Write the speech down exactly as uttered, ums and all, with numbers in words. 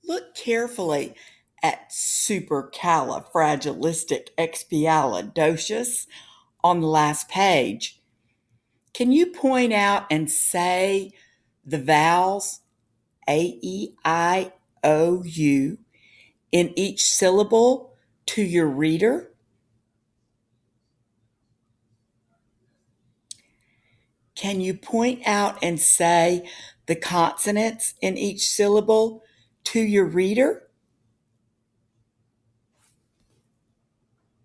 Look carefully at supercalifragilisticexpialidocious on the last page. Can you point out and say the vowels A, E, I, O, U in each syllable to your reader? Can you point out and say the consonants in each syllable to your reader?